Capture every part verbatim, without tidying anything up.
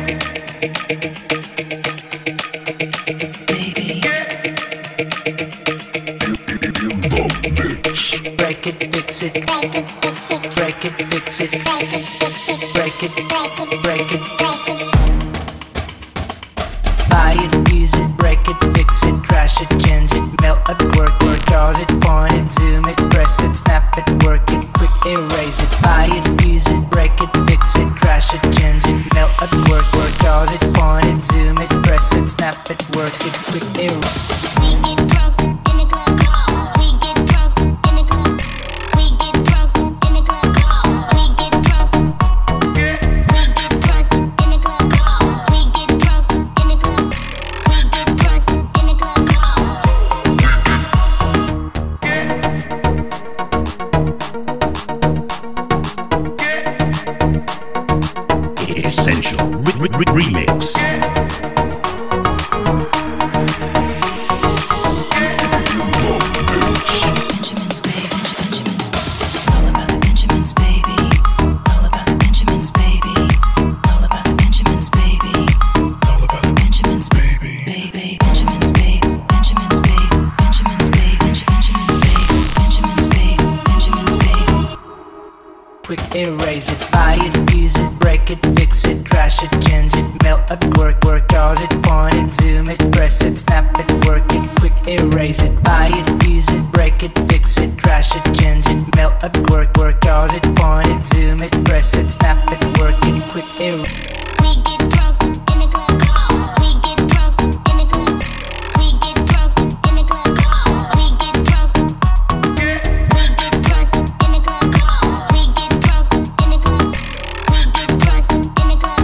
Break it, fix it. Break it, fix it. Break it, fix it. Break it, fix it. Break it, break it, break it, break it. Buy it, use it, break it, fix it, trash it, change it, melt at work, work, charge it, point it, zoom it, press it, snap it, work it, quick erase it. Buy it, use it, break it, fix it, trash it, change it, melt at work, work, charge it, point it, zoom it, press it, snap it, work it, quick erase. We get drunk in the club. We get drunk in the club. We get drunk in the club. We get drunk. We get drunk in the club. We get drunk in the club. We get drunk in the club. Essential re re remix. Quick erase it, buy it, use it, break it, fix it, trash it, change it, melt at work, work, charge it, point it, zoom it, press it, snap it, work it, quick erase it, buy it, use it, break it, fix it, trash it, change it, melt at work, work, charge it, point it, zoom it, press it, snap it, work it, quick erase. We get drunk in the club. We get drunk in the club. We get drunk in the club. We get drunk. We get drunk in the club. We get drunk in the club. We get drunk in the club.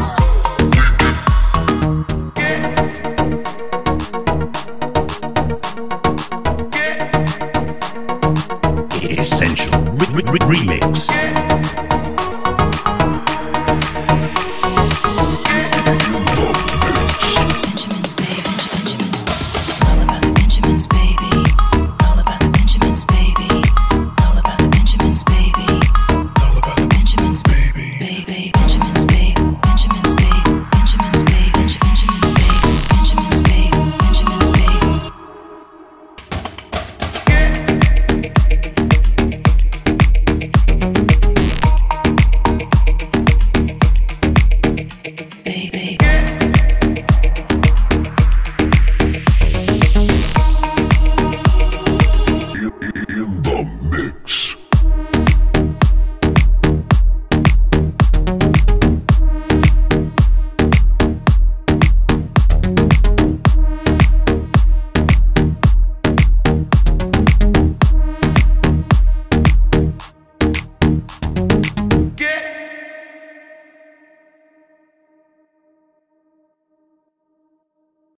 Essential re re re remix. Thank you.